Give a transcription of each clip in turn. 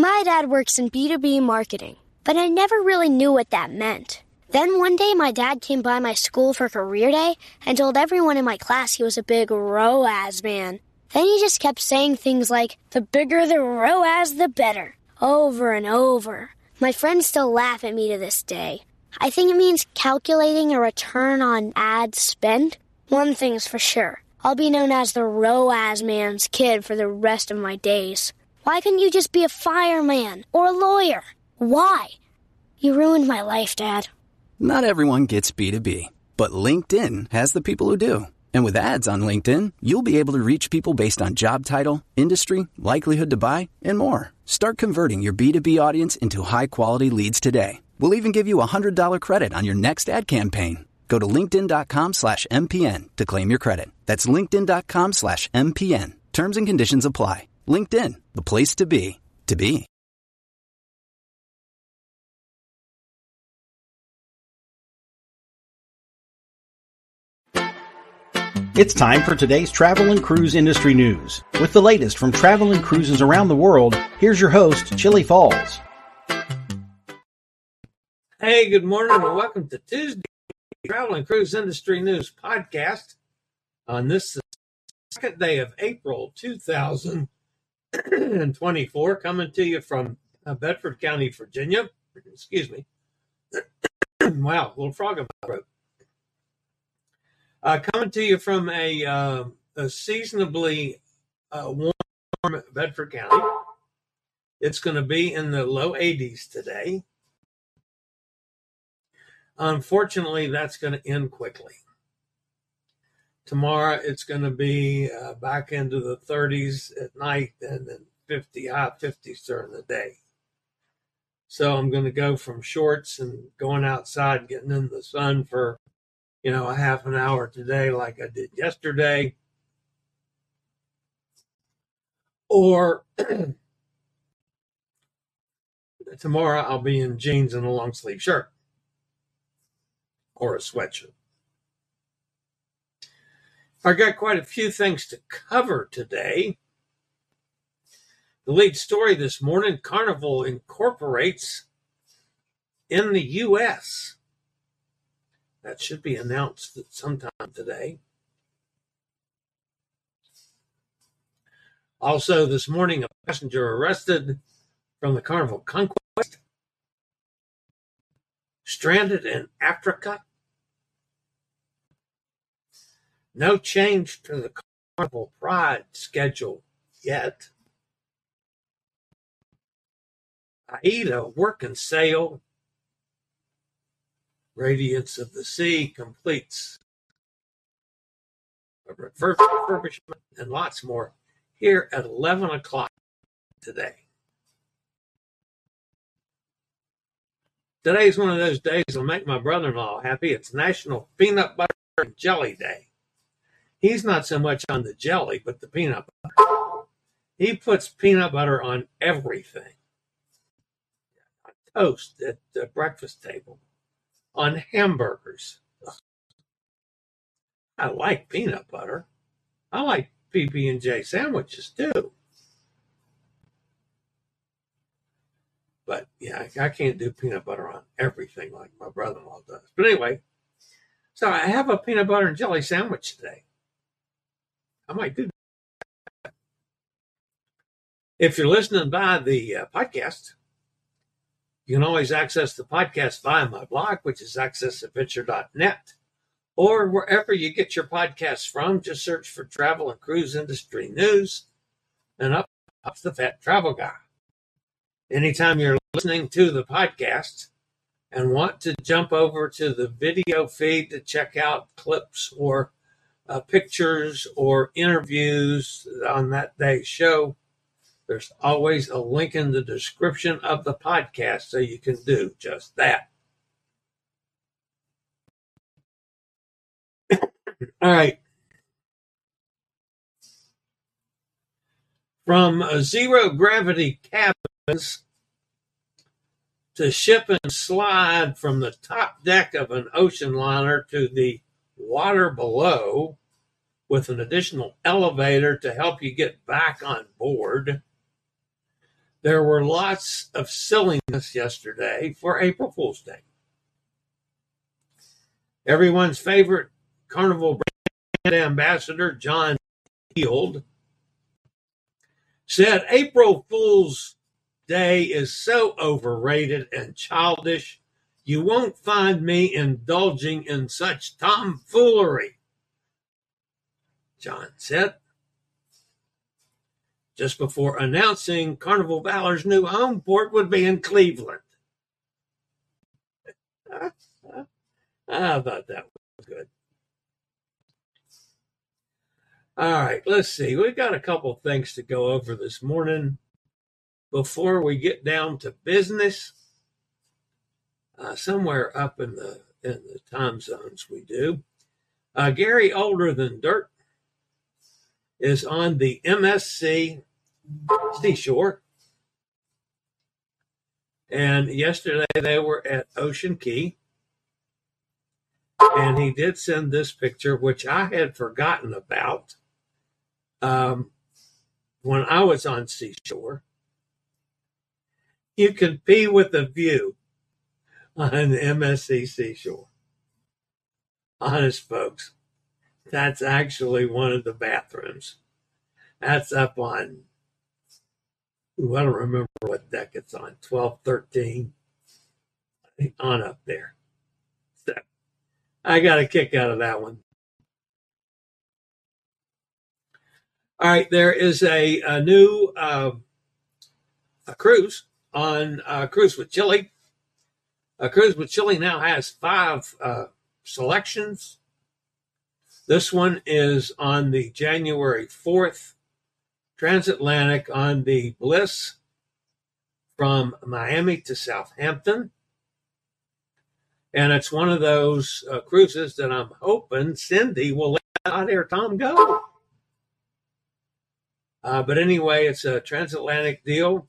My dad works in B2B marketing, but I never really knew what that meant. Then one day my dad came by my school for career day and told everyone in my class he was a big ROAS man. Then he just kept saying things like, the bigger the ROAS, the better, over and over. My friends still laugh at me to this day. I think it means calculating a return on ad spend. One thing's for sure. I'll be known as the ROAS man's kid for the rest of my days. Why couldn't you just be a fireman or a lawyer? Why? You ruined my life, Dad. Not everyone gets B2B, but LinkedIn has the people who do. And with ads on LinkedIn, you'll be able to reach people based on job title, industry, likelihood to buy, and more. Start converting your B2B audience into high-quality leads today. We'll even give you a $100 credit on your next ad campaign. Go to linkedin.com/MPN to claim your credit. That's linkedin.com/MPN. Terms and conditions apply. LinkedIn, the place to be, to be. It's time for today's travel and cruise industry news. With the latest from travel and cruises around the world, here's your host, Chillie Falls. Hey, good morning and welcome to Tuesday Travel and Cruise Industry News Podcast on this second day of April 2024, coming to you from Bedford County, Virginia. Excuse me. Wow, a little frog in my throat. Coming to you from a seasonably warm Bedford County. It's going to be in the low 80s today. Unfortunately, that's going to end quickly. Tomorrow, it's going to be back into the 30s at night and then high 50s during the day. So I'm going to go from shorts and going outside, getting in the sun for a half an hour today like I did yesterday. Or tomorrow I'll be in jeans and a long sleeve shirt or a sweatshirt. I got quite a few things to cover today. The lead story this morning, Carnival incorporates in the U.S. That should be announced sometime today. Also, this morning, a passenger arrested from the Carnival Conquest, stranded in Africa. No change to the Carnival Pride schedule yet. AIDA working sail. Radiance of the Sea completes a refurbishment and lots more here at 11 o'clock today. Today is one of those days that'll make my brother-in-law happy. It's National Peanut Butter and Jelly Day. He's not so much on the jelly, but the peanut butter. He puts peanut butter on everything. On toast at the breakfast table. On hamburgers. I like peanut butter. I like PB&J sandwiches too. But yeah, I can't do peanut butter on everything like my brother-in-law does. But anyway, so I have a peanut butter and jelly sandwich today. I might do that. If you're listening by the podcast, you can always access the podcast via my blog, which is accessadventure.net, or wherever you get your podcasts from. Just search for Travel and Cruise Industry News, and up pops the Fat Travel Guy. Anytime you're listening to the podcast and want to jump over to the video feed to check out clips or pictures or interviews on that day's show, there's always a link in the description of the podcast so you can do just that. All right. From zero gravity cabins to ship and slide from the top deck of an ocean liner to the water below with an additional elevator to help you get back on board. There were lots of silliness yesterday for April Fool's Day. Everyone's favorite Carnival brand ambassador, John Field, said April Fool's Day is so overrated and childish, you won't find me indulging in such tomfoolery. John said, just before announcing Carnival Valor's new home port would be in Cleveland. I thought that was good. All right, let's see. We've got a couple things to go over this morning before we get down to business. Somewhere up in the time zones we do. Gary Older Than Dirt is on the MSC Seashore. And yesterday they were at Ocean Key. And he did send this picture, which I had forgotten about when I was on Seashore. You can pee with a view on the MSC Seashore. Honest, folks, that's actually one of the bathrooms. That's up on, I don't remember what deck it's on, 12, 13, on up there. So I got a kick out of that one. All right, there is a new a cruise on Cruise with Chili. Cruise with Chili now has 5 selections. This one is on the January 4th transatlantic on the Bliss from Miami to Southampton. And it's one of those cruises that I'm hoping Cindy will let Hot Air Tom go. But anyway, it's a transatlantic deal.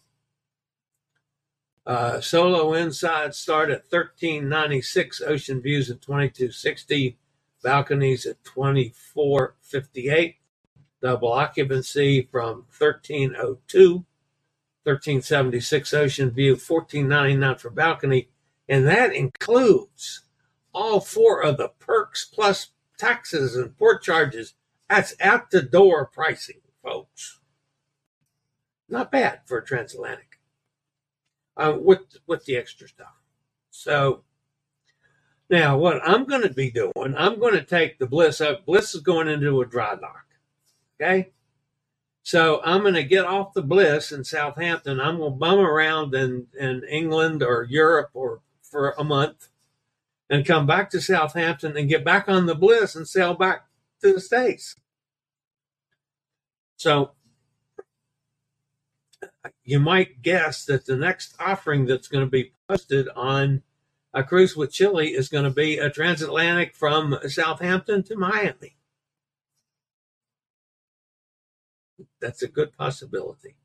Solo inside start at $13.96, ocean views at $22.60, balconies at $24.58, double occupancy from $13.02, $13.76 ocean view, $14.99 for balcony, and that includes all 4 of the perks plus taxes and port charges. That's at the door pricing, folks. Not bad for a transatlantic. With the extra stuff. So now what I'm going to be doing, I'm going to take the Bliss up. Bliss is going into a dry dock. Okay. So I'm going to get off the Bliss in Southampton. I'm going to bum around in England or Europe or for a month and come back to Southampton and get back on the Bliss and sail back to the States. So you might guess that the next offering that's going to be posted on a Cruise with Chili is going to be a transatlantic from Southampton to Miami. That's a good possibility.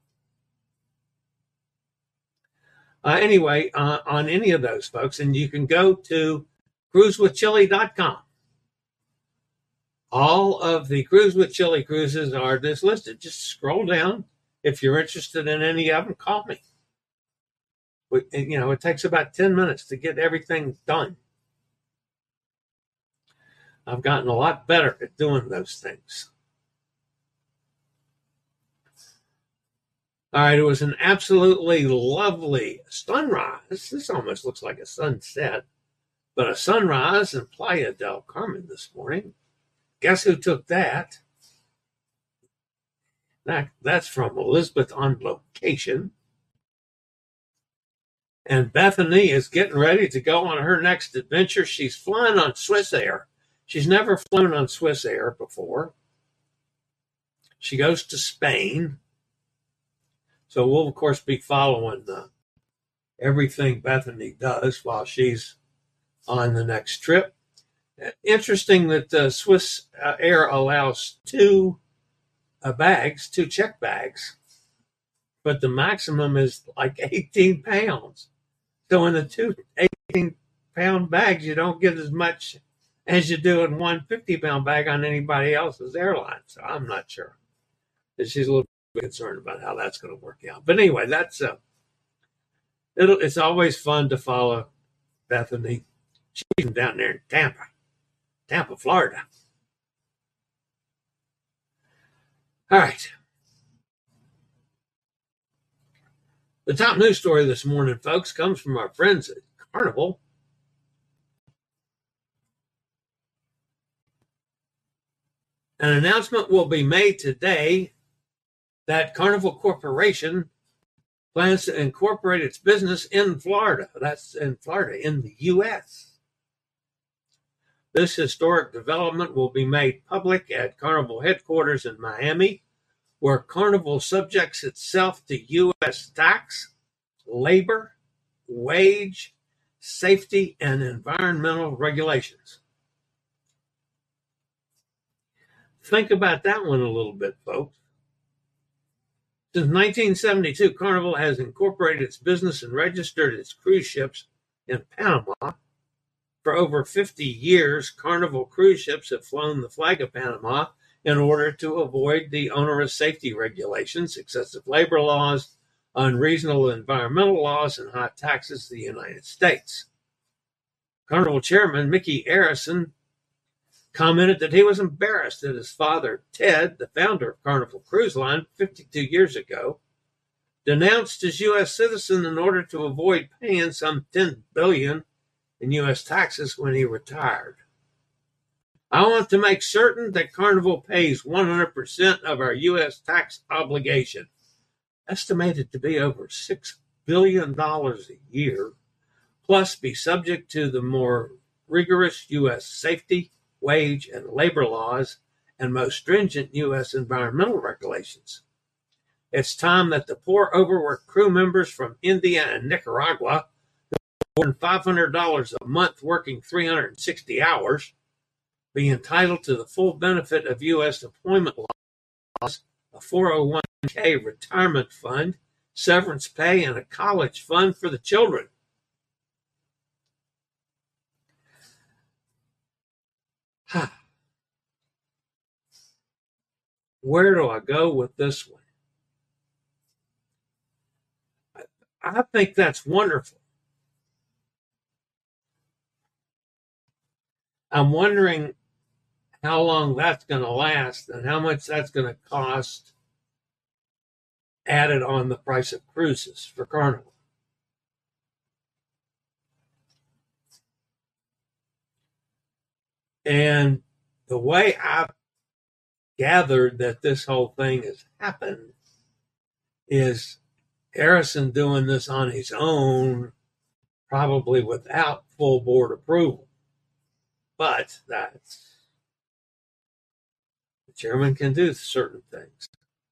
Anyway, on any of those, folks, and you can go to cruisewithchili.com. All of the Cruise with Chili cruises are just listed. Just scroll down. If you're interested in any of them, call me. It takes about 10 minutes to get everything done. I've gotten a lot better at doing those things. All right, it was an absolutely lovely sunrise. This almost looks like a sunset, but a sunrise in Playa del Carmen this morning. Guess who took that? That's from Elizabeth on Location. And Bethany is getting ready to go on her next adventure. She's flying on Swiss Air. She's never flown on Swiss Air before. She goes to Spain. So we'll, of course, be following everything Bethany does while she's on the next trip. Interesting that Swiss Air allows 2 check bags, but the maximum is like 18 pounds. So in the 2 18-pound bags, you don't get as much as you do in one 50-pound bag on anybody else's airline. So I'm not sure. She's a little concerned about how that's going to work out. But anyway, that's it's always fun to follow Bethany. She's down there in Tampa, Florida. All right. The top news story this morning, folks, comes from our friends at Carnival. An announcement will be made today that Carnival Corporation plans to incorporate its business in Florida. That's in Florida, in the U.S. This historic development will be made public at Carnival headquarters in Miami, where Carnival subjects itself to U.S. tax, labor, wage, safety, and environmental regulations. Think about that one a little bit, folks. Since 1972, Carnival has incorporated its business and registered its cruise ships in Panama. For over 50 years, Carnival cruise ships have flown the flag of Panama in order to avoid the onerous safety regulations, excessive labor laws, unreasonable environmental laws, and high taxes of the United States. Carnival chairman Mickey Arison commented that he was embarrassed that his father, Ted, the founder of Carnival Cruise Line 52 years ago, denounced his U.S. citizen in order to avoid paying some $10 billion in U.S. taxes when he retired. I want to make certain that Carnival pays 100% of our U.S. tax obligation, estimated to be over $6 billion a year, plus be subject to the more rigorous U.S. safety, wage, and labor laws and most stringent U.S. environmental regulations. It's time that the poor, overworked crew members from India and Nicaragua, more than $500 a month working 360 hours, be entitled to the full benefit of U.S. employment laws, a 401k retirement fund, severance pay, and a college fund for the children. Where do I go with this one? I think that's wonderful. I'm wondering how long that's going to last and how much that's going to cost added on the price of cruises for Carnival. And the way I've gathered that this whole thing has happened is Arison doing this on his own, probably without full board approval. But that's, the chairman can do certain things.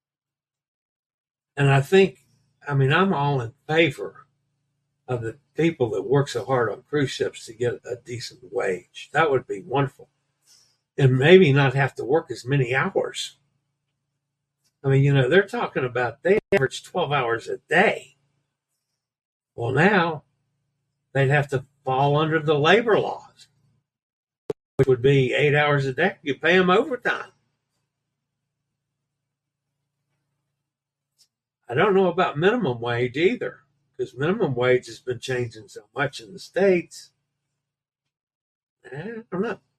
And I think, I'm all in favor of the people that work so hard on cruise ships to get a decent wage. That would be wonderful. And maybe not have to work as many hours. They're talking about they average 12 hours a day. Well, now they'd have to fall under the labor laws, which would be 8 hours a day. You pay them overtime. I don't know about minimum wage either, because minimum wage has been changing so much in the States. I don't know.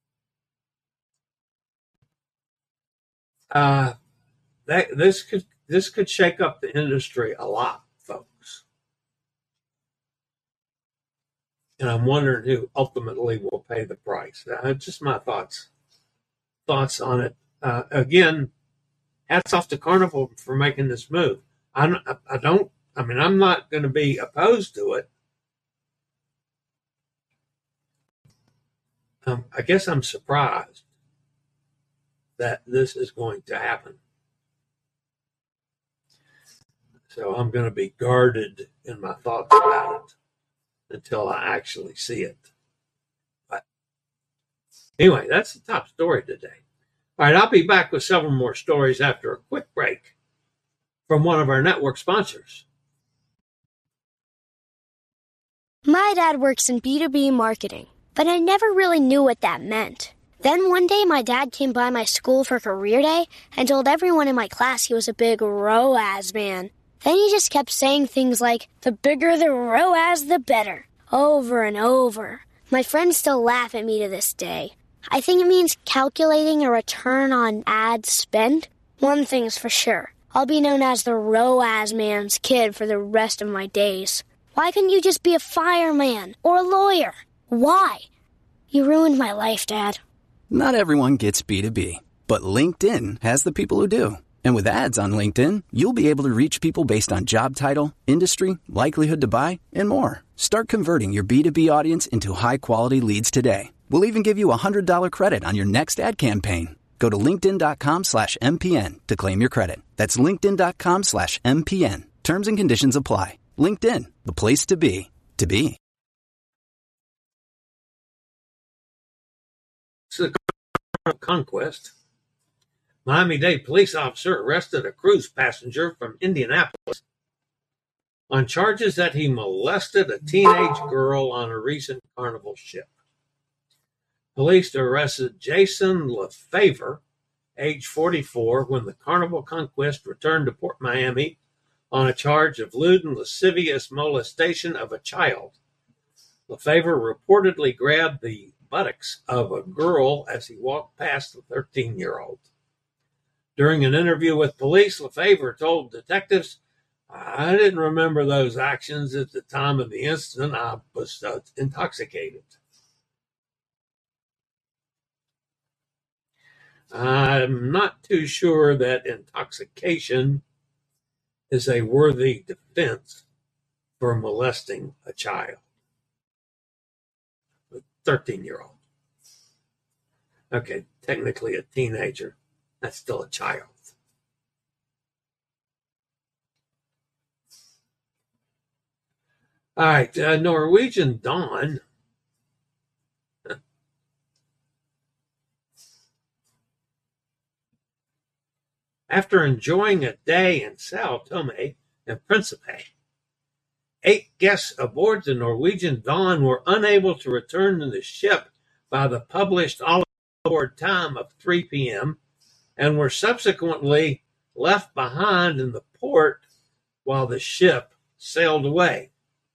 This could shake up the industry a lot, folks. And I'm wondering who ultimately will pay the price. Just my thoughts on it. Again, hats off to Carnival for making this move. I'm not going to be opposed to it. I guess I'm surprised that this is going to happen. So I'm going to be guarded in my thoughts about it until I actually see it. But anyway, that's the top story today. All right, I'll be back with several more stories after a quick break from one of our network sponsors. My dad works in B2B marketing, but I never really knew what that meant. Then one day my dad came by my school for career day and told everyone in my class he was a big ROAS man. Then he just kept saying things like, the bigger the ROAS, the better, over and over. My friends still laugh at me to this day. I think it means calculating a return on ad spend. One thing's for sure. I'll be known as the ROAS man's kid for the rest of my days. Why couldn't you just be a fireman or a lawyer? Why? You ruined my life, Dad. Not everyone gets B2B, but LinkedIn has the people who do. And with ads on LinkedIn, you'll be able to reach people based on job title, industry, likelihood to buy, and more. Start converting your B2B audience into high-quality leads today. We'll even give you a $100 credit on your next ad campaign. Go to linkedin.com/MPN to claim your credit. That's linkedin.com/MPN. Terms and conditions apply. LinkedIn, the place to be, to be. So the Conquest. Miami-Dade police officer arrested a cruise passenger from Indianapolis on charges that he molested a teenage girl on a recent Carnival ship. Police arrested Jason LaFavor, age 44, when the Carnival Conquest returned to Port Miami on a charge of lewd and lascivious molestation of a child. LaFavor reportedly grabbed the buttocks of a girl as he walked past the 13-year-old. During an interview with police, LaFavor told detectives, I didn't remember those actions at the time of the incident. I was intoxicated. I'm not too sure that intoxication is a worthy defense for molesting a child. 13-year-old. Okay, technically a teenager. That's still a child. All right, Norwegian Dawn. After enjoying a day in Sao Tome and Principe, 8 guests aboard the Norwegian Dawn were unable to return to the ship by the published all-aboard time of 3 p.m. and were subsequently left behind in the port while the ship sailed away.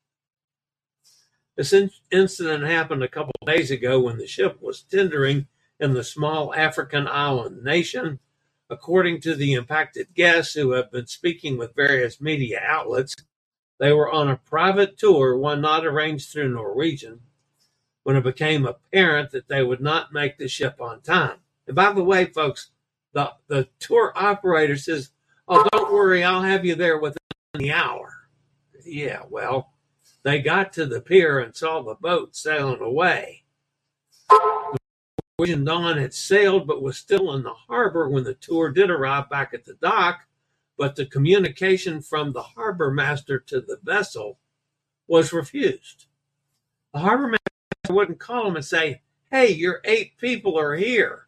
This incident happened a couple of days ago when the ship was tendering in the small African island nation. According to the impacted guests who have been speaking with various media outlets, they were on a private tour, one not arranged through Norwegian, when it became apparent that they would not make the ship on time. And by the way, folks, the tour operator says, oh, don't worry, I'll have you there within the hour. Yeah, well, they got to the pier and saw the boat sailing away. The Norwegian Dawn had sailed but was still in the harbor when the tour did arrive back at the dock, but the communication from the harbor master to the vessel was refused. The harbor master wouldn't call them and say, hey, your 8 people are here.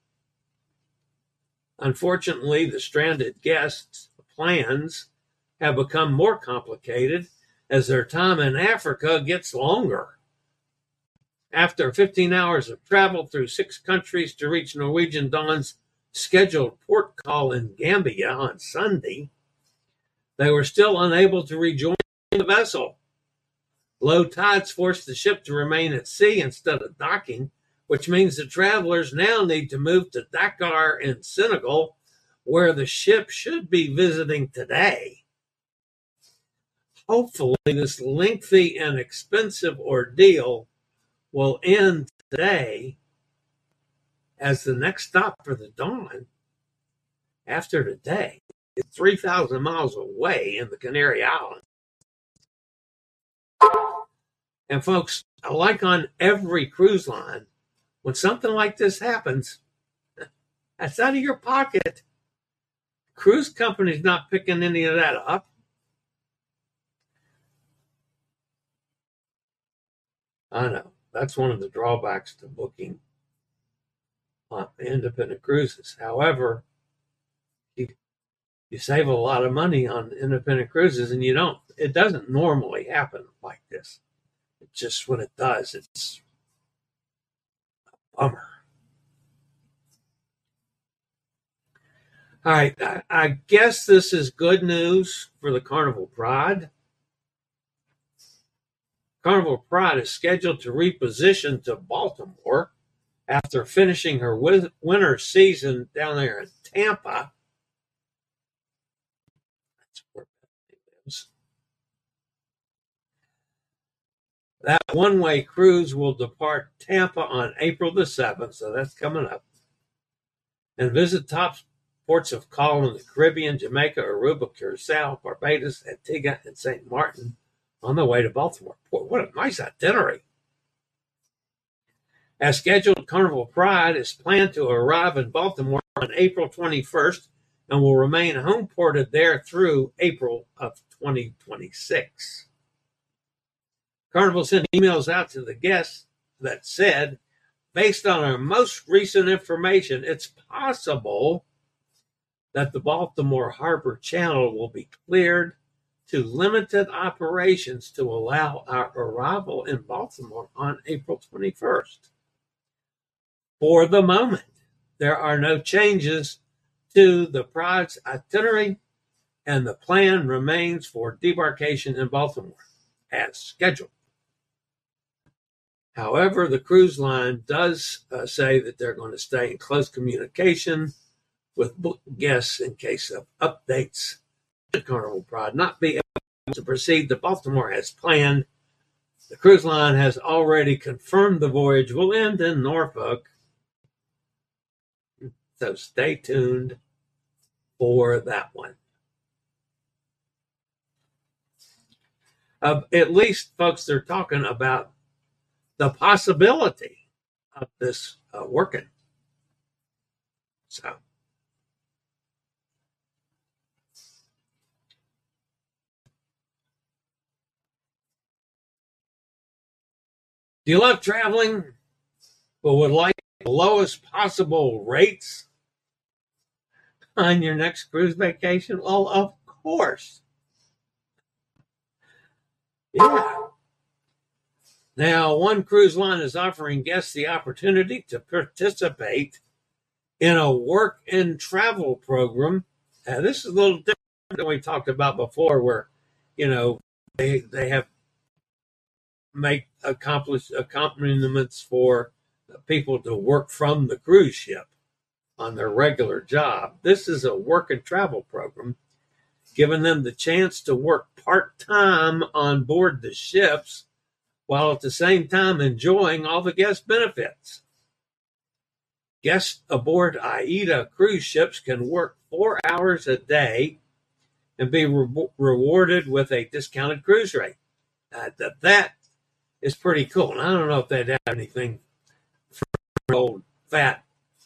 Unfortunately, the stranded guests' plans have become more complicated as their time in Africa gets longer. After 15 hours of travel through 6 countries to reach Norwegian Dawn's scheduled port call in Gambia on Sunday, they were still unable to rejoin the vessel. Low tides forced the ship to remain at sea instead of docking, which means the travelers now need to move to Dakar in Senegal, where the ship should be visiting today. Hopefully, this lengthy and expensive ordeal will end today, as the next stop for the Dawn after today is 3,000 miles away in the Canary Islands. And folks, like on every cruise line, when something like this happens, that's out of your pocket. Cruise company's not picking any of that up. I know. That's one of the drawbacks to booking on independent cruises. However, you save a lot of money on independent cruises, and it doesn't normally happen like this. It's just when it does, it's a bummer. All right, I guess this is good news for the Carnival Pride. Carnival Pride is scheduled to reposition to Baltimore after finishing her winter season down there in Tampa. That's where Bethany lives. That one-way cruise will depart Tampa on April the 7th, so that's coming up, and visit top ports of call in the Caribbean, Jamaica, Aruba, Curacao, Barbados, Antigua, and St. Martin on the way to Baltimore. Boy, what a nice itinerary. As scheduled, Carnival Pride is planned to arrive in Baltimore on April 21st and will remain home ported there through April of 2026. Carnival sent emails out to the guests that said, based on our most recent information, it's possible that the Baltimore Harbor Channel will be cleared to limited operations to allow our arrival in Baltimore on April 21st. For the moment, there are no changes to the Pride's itinerary, and the plan remains for debarkation in Baltimore as scheduled. However, the cruise line does say that they're going to stay in close communication with guests in case of updates to Carnival Pride not be able to proceed to Baltimore as planned. The cruise line has already confirmed the voyage will end in Norfolk, so stay tuned for that one. At least, folks, they're talking about the possibility of this working. So, do you love traveling but would like the lowest possible rates on your next cruise vacation? Well, of course. Yeah. Now, one cruise line is offering guests the opportunity to participate in a work and travel program. This is a little different than we talked about before, where, they have make accompaniments for people to work from the cruise ship on their regular job. This is a work and travel program, giving them the chance to work part-time on board the ships while at the same time enjoying all the guest benefits. Guests aboard AIDA cruise ships can work 4 hours a day and be rewarded with a discounted cruise rate. That is pretty cool. And I don't know if they'd have anything for an old, fat,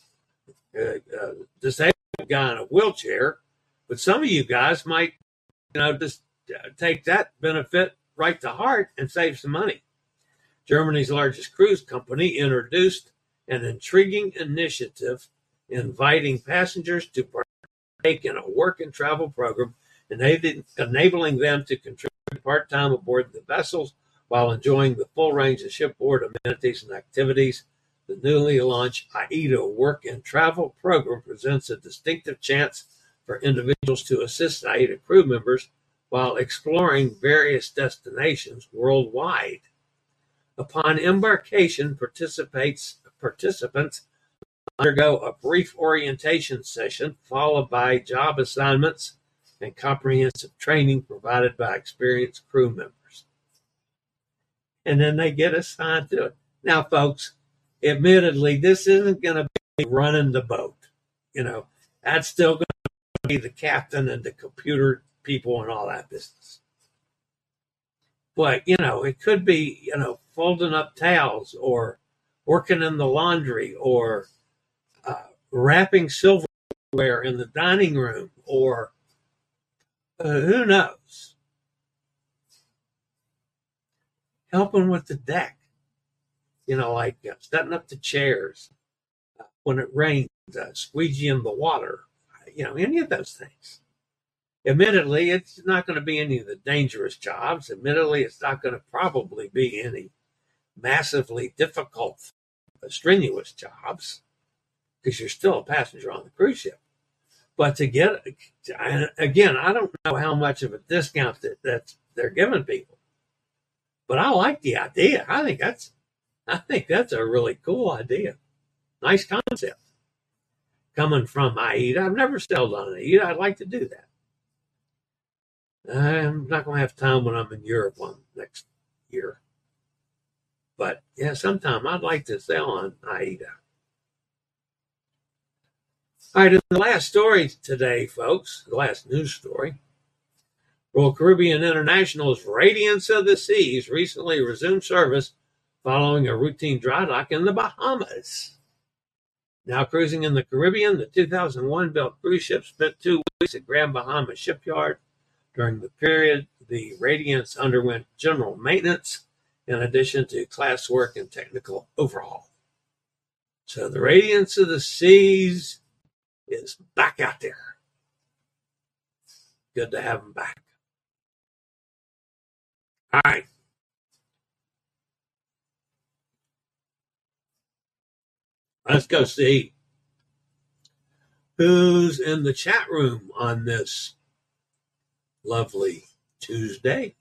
disabled guy in a wheelchair, but some of you guys might, just take that benefit right to heart and save some money. Germany's largest cruise company introduced an intriguing initiative inviting passengers to partake in a work and travel program, enabling them to contribute part-time aboard the vessels while enjoying the full range of shipboard amenities and activities. The newly launched AIDA Work and Travel program presents a distinctive chance for individuals to assist AIDA crew members while exploring various destinations worldwide. Upon embarkation, participants undergo a brief orientation session followed by job assignments and comprehensive training provided by experienced crew members. And then they get assigned to it. Now, folks, admittedly, this isn't going to be running the boat. That's still going to be the captain and the computer people and all that business. But, it could be, folding up towels or working in the laundry or wrapping silverware in the dining room or who knows, helping with the deck, like setting up the chairs when it rains, squeegeeing the water, any of those things. Admittedly, it's not going to be any of the dangerous jobs. Admittedly, it's not going to probably be any massively difficult, strenuous jobs because you're still a passenger on the cruise ship. But to get, again, I don't know how much of a discount that they're giving people, but I like the idea. I think that's a really cool idea. Nice concept. Coming from AIDA, I've never sailed on AIDA. I'd like to do that. I'm not going to have time when I'm in Europe next year. But yeah, sometime I'd like to sail on AIDA. All right, in the last story today, folks, the last news story, Royal Caribbean International's Radiance of the Seas recently resumed service following a routine dry dock in the Bahamas. Now cruising in the Caribbean, the 2001-built cruise ship spent 2 weeks at Grand Bahama Shipyard. During the period, the Radiance underwent general maintenance in addition to class work and technical overhaul. So the Radiance of the Seas is back out there. Good to have them back. All right. Let's go see who's in the chat room on this lovely Tuesday.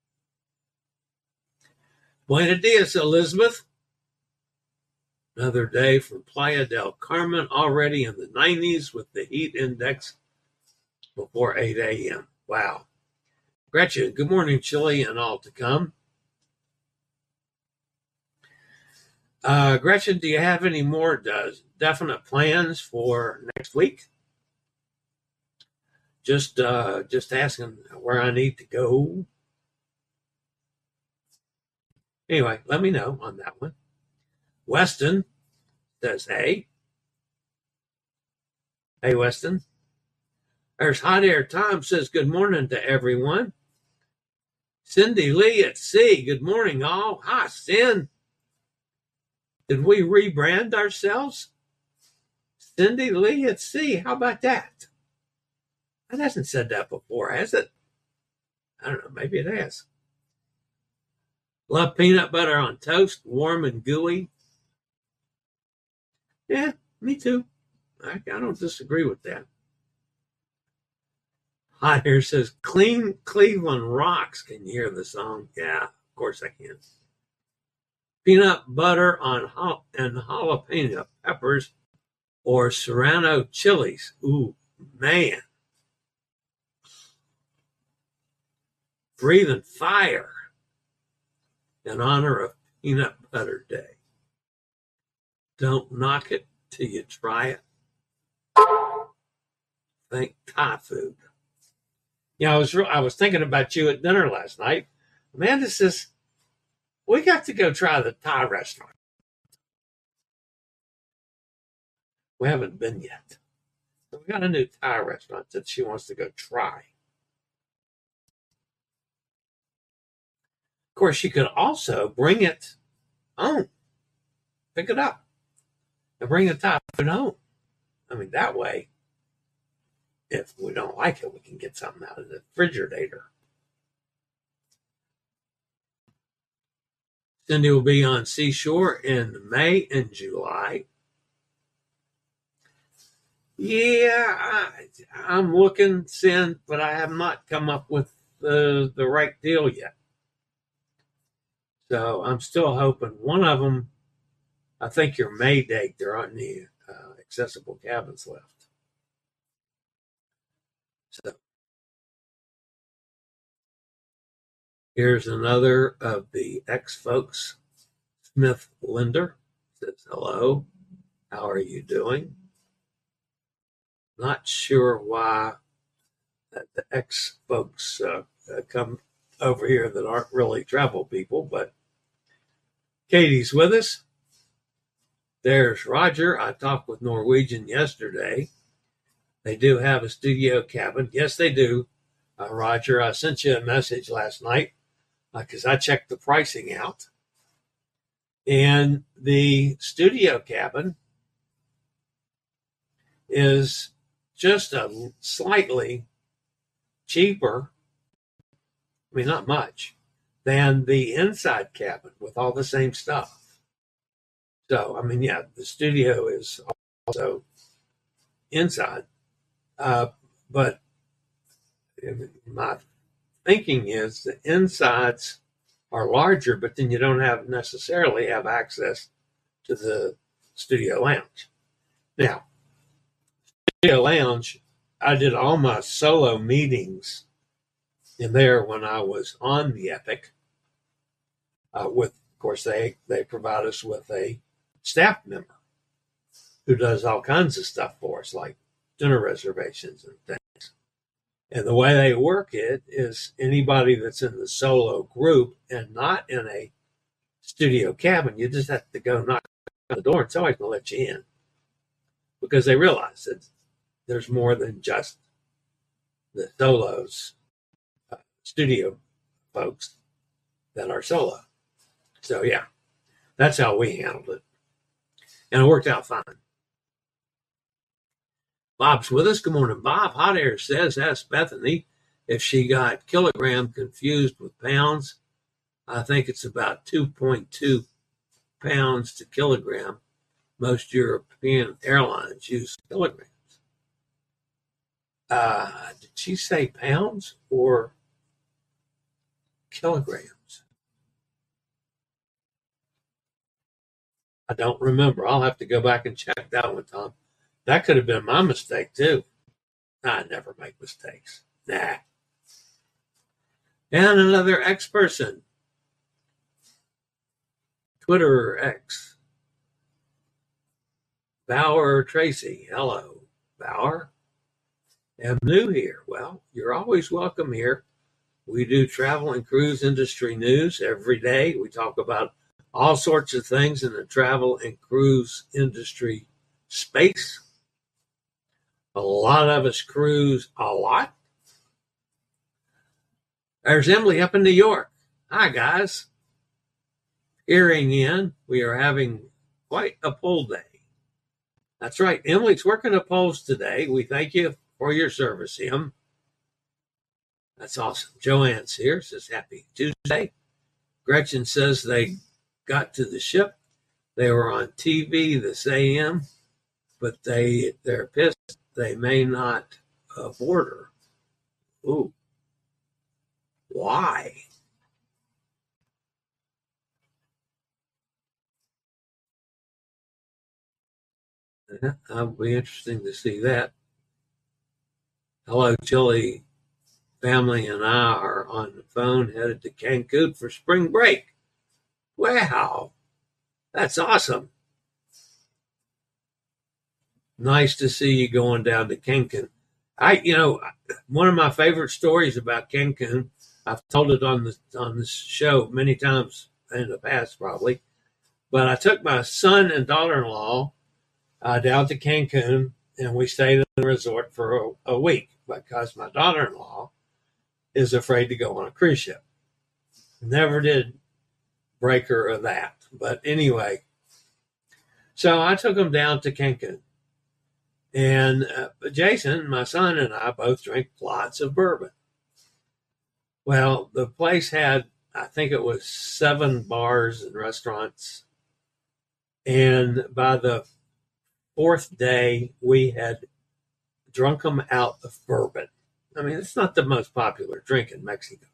Buenos dias, Elizabeth. Another day from Playa del Carmen, already in the 90s with the heat index before 8 a.m. Wow. Gretchen, good morning, Chile, and all to come. Gretchen, do you have any more definite plans for next week? Just asking where I need to go. Anyway, let me know on that one. Weston says, hey. Hey, Weston. There's Hot Air Tom says, good morning to everyone. Cindy Lee at sea. Good morning, all. Hi, Cindy. Did we rebrand ourselves? Cindy Lee at sea. How about that? It hasn't said that before, has it? I don't know. Maybe it has. Love peanut butter on toast, warm and gooey. Yeah, me too. I don't disagree with that. Hot Air says, clean Cleveland rocks. Can you hear the song? Yeah, of course I can. Peanut butter on and jalapeno peppers or serrano chilies. Ooh, man. Breathing fire in honor of Peanut Butter Day. Don't knock it till you try it. Think Thai food. Yeah, I was thinking about you at dinner last night. Amanda says, we got to go try the Thai restaurant. We haven't been yet. So we got a new Thai restaurant that she wants to go try. Of course, she could also bring it home. Pick it up and bring the Thai food home. I mean, that way, if we don't like it, we can get something out of the refrigerator. Cindy will be on Seashore in May and July. Yeah, I'm looking, Cindy, but I have not come up with the right deal yet. So I'm still hoping one of them, I think your May date, there aren't any accessible cabins left. So here's another of the ex-folks. Smith Linder says, hello, how are you doing? Not sure why the ex-folks come over here that aren't really travel people, but Katie's with us. There's Roger. I talked with Norwegian yesterday. They do have a studio cabin. Yes, they do. Roger, I sent you a message last night because I checked the pricing out. And the studio cabin is just a slightly cheaper, I mean, not much, than the inside cabin with all the same stuff. So, I mean, yeah, the studio is also inside. But my thinking is the insides are larger, but then you don't necessarily have access to the studio lounge. Now, studio lounge, I did all my solo meetings in there when I was on the Epic. Of course, they provide us with a staff member who does all kinds of stuff for us, like dinner reservations and things. And the way they work it is anybody that's in the solo group and not in a studio cabin, you just have to go knock on the door and somebody's going to let you in, because they realize that there's more than just the solos, studio folks that are solo. So, yeah, that's how we handled it. And it worked out fine. Bob's with us. Good morning, Bob. Hot Air says, ask Bethany if she got kilogram confused with pounds. I think it's about 2.2 pounds to kilogram. Most European airlines use kilograms. Did she say pounds or kilograms? I don't remember. I'll have to go back and check that one, Tom. That could have been my mistake, too. I never make mistakes. Nah. And another X person. Twitter X. Bauer Tracy. Hello, Bauer. I'm new here. Well, you're always welcome here. We do travel and cruise industry news every day. We talk about all sorts of things in the travel and cruise industry space. A lot of us cruise a lot. There's Emily up in New York. Hi, guys. Hearing in, we are having quite a poll day. That's right. Emily's working the polls today. We thank you for your service, Em. That's awesome. Joanne's here, says happy Tuesday. Gretchen says they got to the ship. They were on TV this AM, but they're pissed they may not board her. Ooh. Why? That'll be interesting to see that. Hello, Chili family and I are on the phone headed to Cancun for spring break. Wow, that's awesome. Nice to see you going down to Cancun. One of my favorite stories about Cancun, I've told it on this show many times in the past, probably, but I took my son and daughter-in-law down to Cancun, and we stayed in the resort for a week because my daughter-in-law is afraid to go on a cruise ship. Never did break her of that. But anyway, so I took them down to Cancun. And Jason, my son, and I both drank lots of bourbon. Well, the place had, I think it was 7 bars and restaurants. And by the 4th day, we had drunk them out of bourbon. I mean, it's not the most popular drink in Mexico.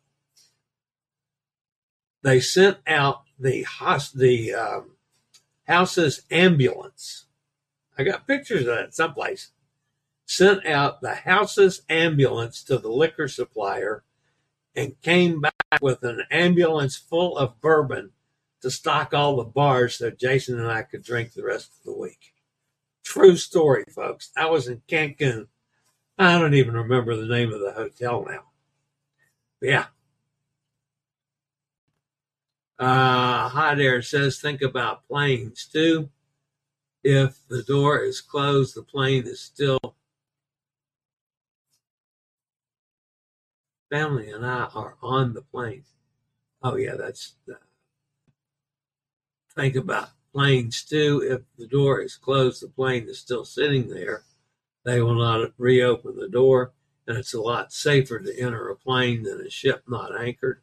They sent out the house's ambulance. I got pictures of that someplace. Sent out the house's ambulance to the liquor supplier and came back with an ambulance full of bourbon to stock all the bars so Jason and I could drink the rest of the week. True story, folks. I was in Cancun. I don't even remember the name of the hotel now. But yeah. Hi there says, think about planes too. If the door is closed, the plane is still. Family and I are on the plane. Oh yeah, that's. Think about planes too. If the door is closed, the plane is still sitting there. They will not reopen the door, and it's a lot safer to enter a plane than a ship not anchored.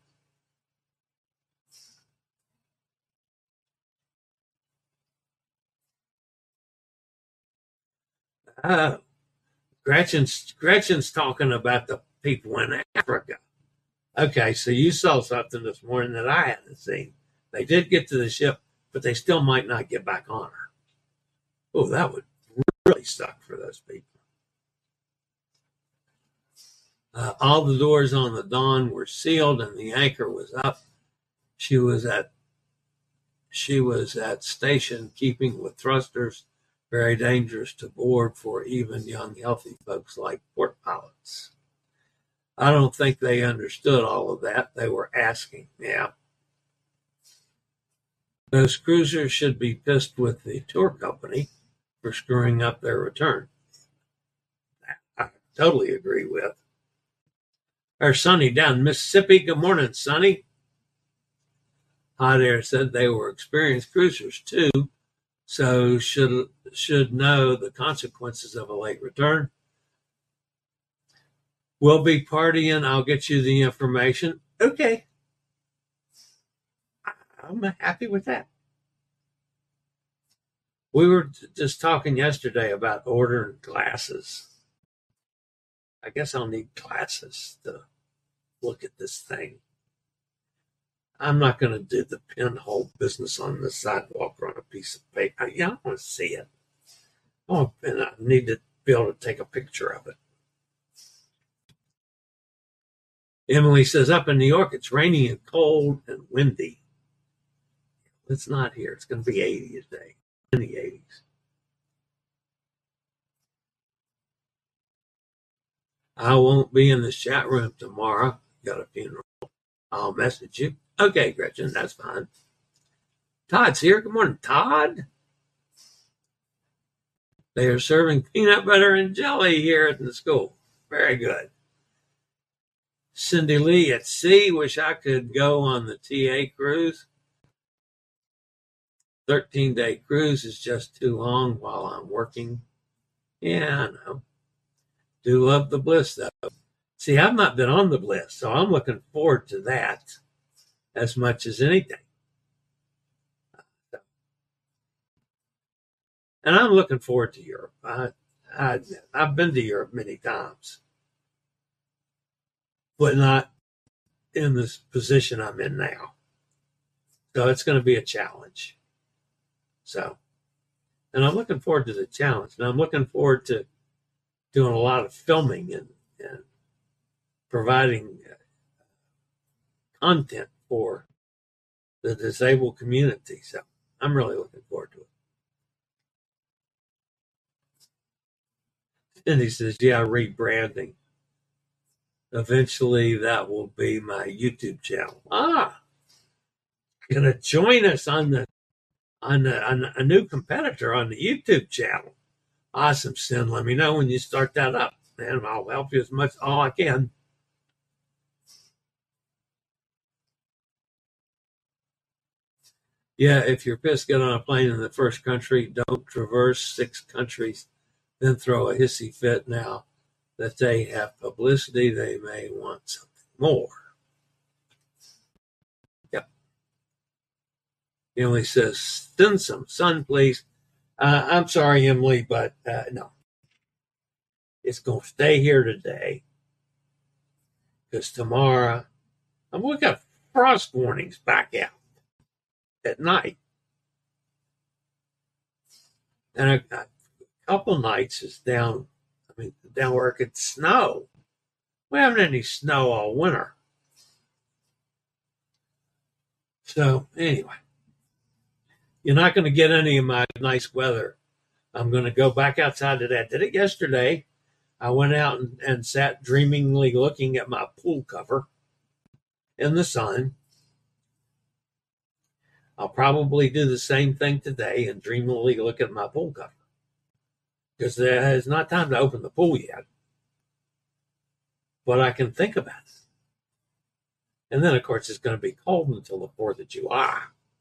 Gretchen's talking about the people in Africa. Okay, so you saw something this morning that I hadn't seen. They did get to the ship, but they still might not get back on her. Oh, that would really suck for those people. All the doors on the Dawn were sealed and the anchor was up. She was at station keeping with thrusters, very dangerous to board for even young, healthy folks like port pilots. I don't think they understood all of that. They were asking, yeah. Those cruisers should be pissed with the tour company for screwing up their return. I totally agree with. Our Sonny down in Mississippi. Good morning, Sonny. Hot Air said they were experienced cruisers too, so should know the consequences of a late return. We'll be partying. I'll get you the information. Okay. I'm happy with that. We were just talking yesterday about ordering glasses. I guess I'll need glasses to look at this thing. I'm not going to do the pinhole business on the sidewalk or on a piece of paper. I want to see it. And I need to be able to take a picture of it. Emily says, up in New York, it's rainy and cold and windy. It's not here. It's going to be 80 today, in the 80s. I won't be in the chat room tomorrow. Got a funeral. I'll message you. Okay, Gretchen, that's fine. Todd's here. Good morning, Todd. They are serving peanut butter and jelly here at the school. Very good. Cindy Lee at sea. Wish I could go on the TA cruise. 13-day cruise is just too long while I'm working. Yeah, I know. Do love the Bliss, though. See, I've not been on the Bliss, so I'm looking forward to that as much as anything. And I'm looking forward to Europe. I've been to Europe many times, but not in this position I'm in now. So it's going to be a challenge. So, and I'm looking forward to the challenge. And I'm looking forward to doing a lot of filming and providing content for the disabled community. So I'm really looking forward to it. Cindy says, yeah, rebranding. Eventually that will be my YouTube channel. Gonna join us on a new competitor on the YouTube channel. Awesome, Sin. Let me know when you start that up, and I'll help you as much all I can. Yeah, if you're pissed, get on a plane in the first country. Don't traverse 6 countries, then throw a hissy fit. Now that they have publicity, they may want something more. Yep. Emily says, send some sun, please. I'm sorry, Emily, but no. It's going to stay here today because tomorrow, we got frost warnings back out at night. And a couple nights is down where it could snow. We haven't had any snow all winter. So anyway, you're not going to get any of my nice weather. I'm going to go back outside today. I did it yesterday. I went out and sat dreamingly looking at my pool cover in the sun. I'll probably do the same thing today and dreamily look at my pool cover. Because there's not time to open the pool yet. But I can think about it. And then, of course, it's going to be cold until the 4th of July.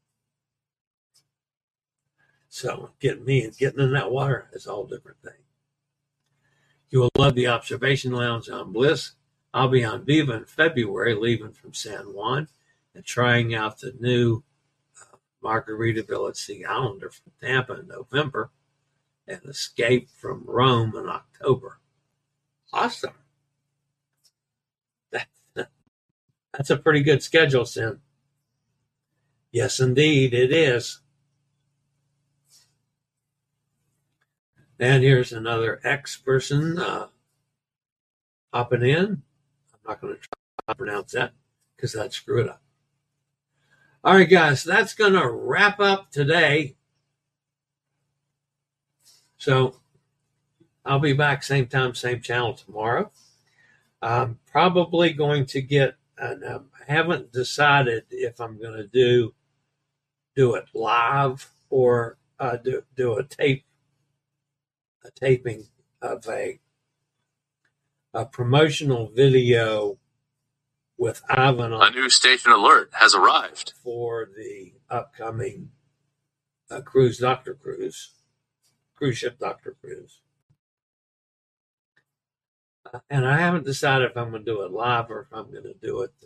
So getting in that water is a whole different thing. You will love the observation lounge on Bliss. I'll be on Viva in February, leaving from San Juan and trying out the new Margaritaville at Sea Islander from Tampa in November and Escape from Rome in October. Awesome. That's a pretty good schedule, Sin. Yes, indeed, it is. And here's another X person hopping in. I'm not going to try to pronounce that because I'd screw it up. All right, guys, that's going to wrap up today. So I'll be back same time, same channel tomorrow. I'm probably going to get, and I haven't decided if I'm going to do it live or do a taping of a promotional video with Ivan on. A new station alert has arrived For the upcoming cruise ship Dr. Cruise. And I haven't decided if I'm going to do it live or if I'm going to do it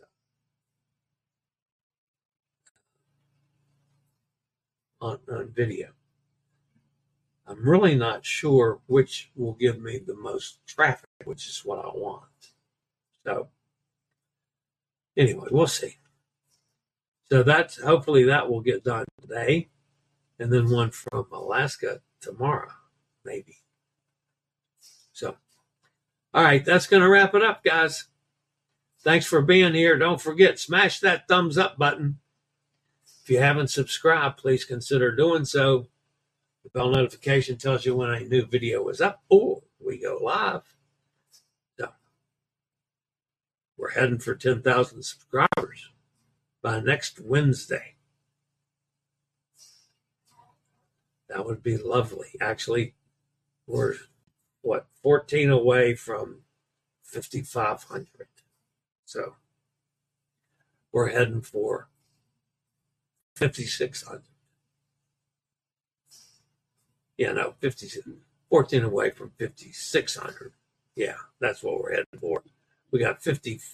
on video. I'm really not sure which will give me the most traffic, which is what I want. So anyway, we'll see. So hopefully that will get done today, and then one from Alaska tomorrow, maybe. So, all right, that's going to wrap it up, guys. Thanks for being here. Don't forget, smash that thumbs up button. If you haven't subscribed, please consider doing so. The bell notification tells you when a new video is up or we go live. So we're heading for 10,000 subscribers by next Wednesday. That would be lovely. Actually, we're 14 away from 5,500. So we're heading for 5,600. Yeah, no, 14 away from 5,600. Yeah, that's what we're heading for. We got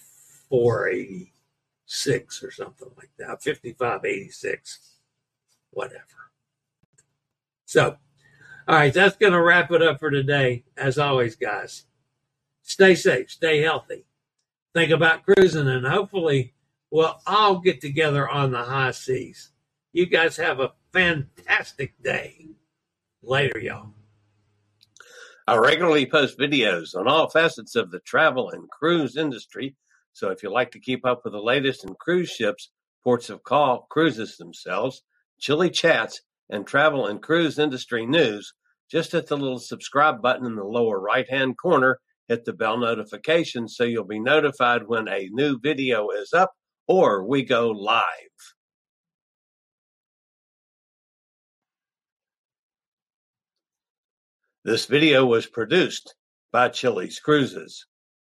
5,486 or something like that. 5,586, whatever. So, all right, that's going to wrap it up for today. As always, guys, stay safe, stay healthy. Think about cruising, and hopefully we'll all get together on the high seas. You guys have a fantastic day. Later, y'all. I regularly post videos on all facets of the travel and cruise industry. So if you like to keep up with the latest in cruise ships, ports of call, cruises themselves, chilly chats, and travel and cruise industry news, just hit the little subscribe button in the lower right-hand corner, hit the bell notification so you'll be notified when a new video is up or we go live. This video was produced by Chili's Cruises.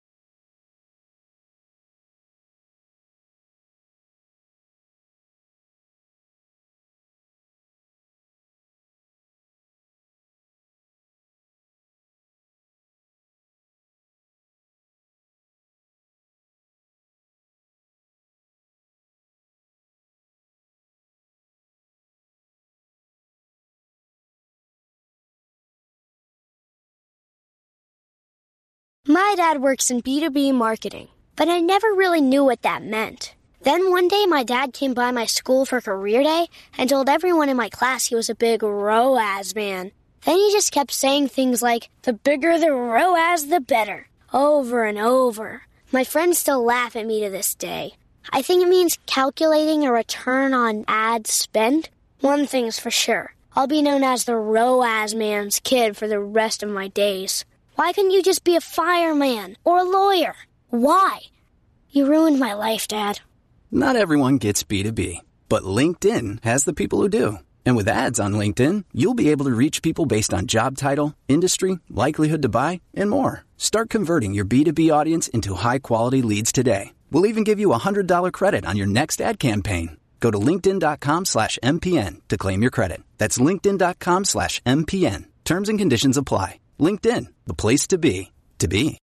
My dad works in B2B marketing, but I never really knew what that meant. Then one day my dad came by my school for career day and told everyone in my class he was a big ROAS man. Then he just kept saying things like, the bigger the ROAS, the better, over and over. My friends still laugh at me to this day. I think it means calculating a return on ad spend. One thing's for sure, I'll be known as the ROAS man's kid for the rest of my days. Why couldn't you just be a fireman or a lawyer? Why? You ruined my life, Dad. Not everyone gets B2B, but LinkedIn has the people who do. And with ads on LinkedIn, you'll be able to reach people based on job title, industry, likelihood to buy, and more. Start converting your B2B audience into high-quality leads today. We'll even give you a $100 credit on your next ad campaign. Go to linkedin.com/MPN to claim your credit. That's linkedin.com/MPN. Terms and conditions apply. LinkedIn, the place to be.